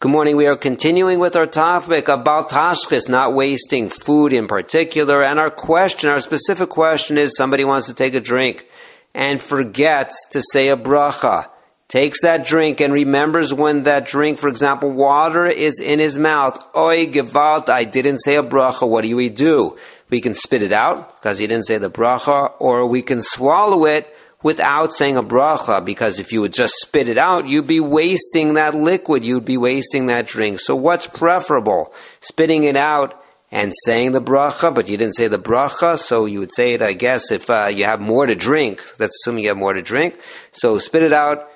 Good morning. We are continuing with our topic about tashchis, not wasting food in particular. And our specific question is somebody wants to take a drink and forgets to say a bracha. Takes that drink and remembers when that drink, for example, water is in his mouth. Oy gewalt, I didn't say a bracha. What do we do? We can spit it out because he didn't say the bracha, or we can swallow it without saying a bracha, because if you would just spit it out, you'd be wasting that liquid, you'd be wasting that drink. So what's preferable? Spitting it out and saying the bracha, but you didn't say the bracha, so you would say it, I guess, if you have more to drink. That's assuming you have more to drink. So spit it out,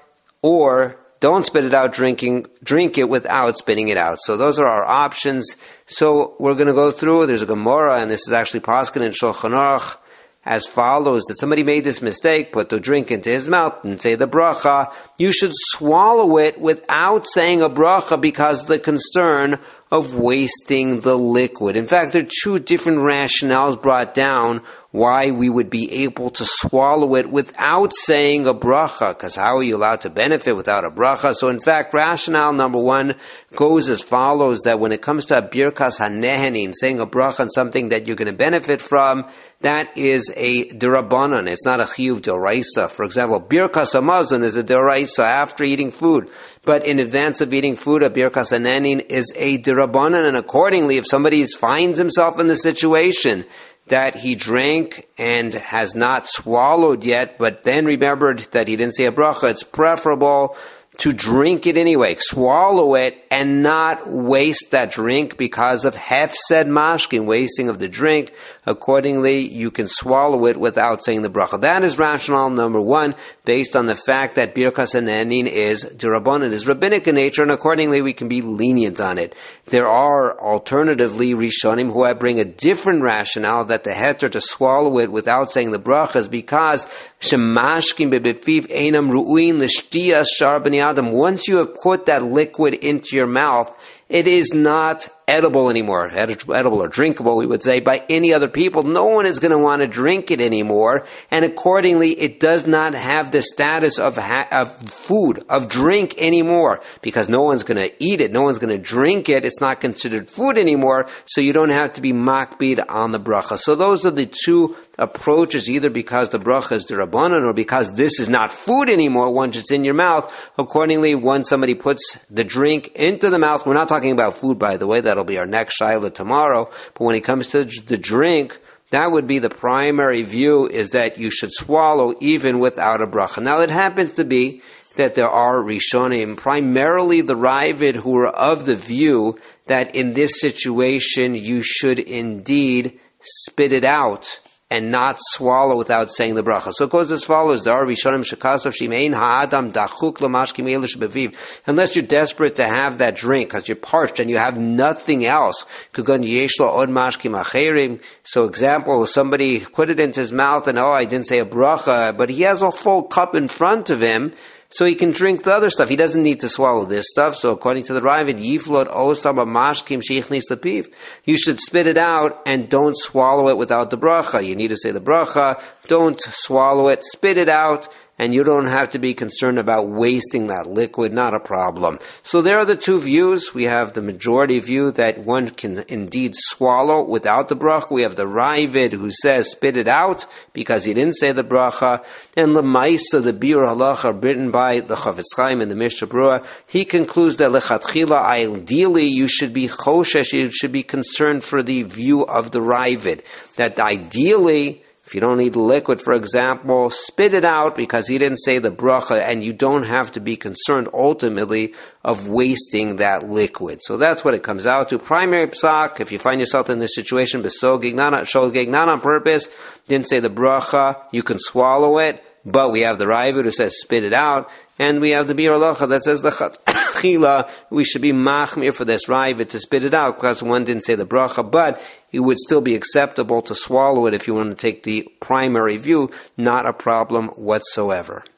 or don't spit it out, drink it without spitting it out. So those are our options. So we're going to go through, there's a Gemara, and this is actually Paskin in Shulchan Aruch, as follows, that somebody made this mistake, put the drink into his mouth and say the bracha. You should swallow it without saying a bracha because of the concern of wasting the liquid. In fact, there are two different rationales brought down why we would be able to swallow it without saying a bracha, because how are you allowed to benefit without a bracha? So in fact, rationale number one goes as follows, that when it comes to birkas hanehenin, saying a bracha on something that you're going to benefit from, that is a derabanan. It's not a chiyuv d'oraisa. For example, birkas hamazon is a d'oraisa after eating food. But in advance of eating food, a birkas hanehenin is a derabanan. And accordingly, if somebody finds himself in the situation that he drank and has not swallowed yet, but then remembered that he didn't say a bracha, it's preferable to drink it anyway, swallow it, and not waste that drink because of hefsed mashkin, wasting of the drink. Accordingly, you can swallow it without saying the bracha. That is rationale number one, based on the fact that birkas hanehenin is d'Rabbanan, is rabbinic in nature, and accordingly we can be lenient on it. There are alternatively Rishonim who bring a different rationale, that the heter to swallow it without saying the bracha is because shemashkin bebefiv einam ru'uin l'shtiyas shar b'nei adam. Once you have put that liquid into your mouth, it is not edible anymore, edible or drinkable, we would say, by any other people. No one is going to want to drink it anymore, and accordingly, it does not have the status of food, of drink anymore, because no one's going to eat it, no one's going to drink it, it's not considered food anymore, so you don't have to be makbid on the bracha. So those are the two approaches, either because the bracha is d'Rabbanan or because this is not food anymore once it's in your mouth. Accordingly, when somebody puts the drink into the mouth, we're not talking about food, by the way, that'll be our next shaila tomorrow, but when it comes to the drink, that would be the primary view, is that you should swallow even without a bracha. Now, it happens to be that there are Rishonim, primarily the Ravid, who are of the view that in this situation you should indeed spit it out and not swallow without saying the bracha. So it goes as follows. There are Rishonim shekasav shimein ha'adam dachuk l'mashkim elish beviv. Unless you're desperate to have that drink because you're parched and you have nothing else. Kugan yesh lo od mashkim acherim. So example, somebody put it into his mouth and I didn't say a bracha, but he has a full cup in front of him, so he can drink the other stuff. He doesn't need to swallow this stuff. So according to the Ravid, yiflot osam mashkim sheichnis lepiv. You should spit it out and don't swallow it without the bracha. You need to say the bracha. Don't swallow it. Spit it out. And you don't have to be concerned about wasting that liquid, not a problem. So there are the two views. We have the majority view that one can indeed swallow without the bracha. We have the Ravid who says spit it out because he didn't say the bracha. And Lemaisa, the Biur Halacha, written by the Chafetz Chaim in the Mishnah Berurah, he concludes that lechatchila, ideally you should be choshesh, you should be concerned for the view of the Ravid, that ideally, if you don't need liquid, for example, spit it out because he didn't say the bracha, and you don't have to be concerned ultimately of wasting that liquid. So that's what it comes out to. Primary psak, if you find yourself in this situation, besogig, not on purpose, didn't say the bracha, you can swallow it, but we have the Ravid who says spit it out, and we have the Biur Halacha that says the chila, we should be machmir for this Ravid to spit it out because one didn't say the bracha, but it would still be acceptable to swallow it if you want to take the primary view, not a problem whatsoever.